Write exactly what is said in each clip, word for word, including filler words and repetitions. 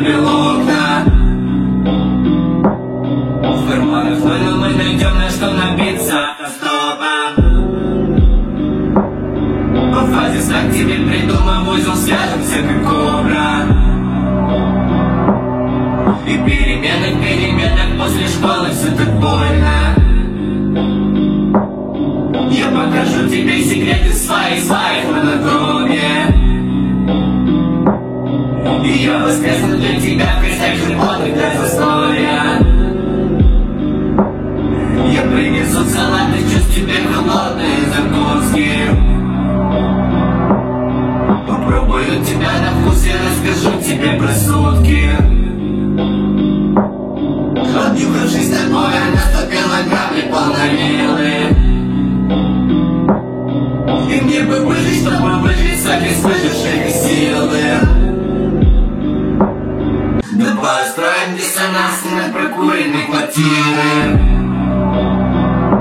выбил окна. В карманах войну мы найдем на что набиться автостопом. По фазе знак тебе придумав узел, свяжемся как кобра. И перемены в переменах после школы все так больно. Я покажу тебе секреты своих, своих в анатомии. И я воскресну для тебя в костях животных до застолья. Я принесу салаты чувств тебе холодные закуски. Попробую тебя на вкус, я расскажу тебе про сутки. Отнюхавшись тобой, наступила грабли полновилы. И мне бы выжить, чтобы выжить сок из выживших силы. Давай устроим диссонанс на прокуренной квартиры.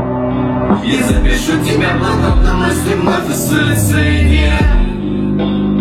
Я запишу тебя блоком на мысли вновь о суициде.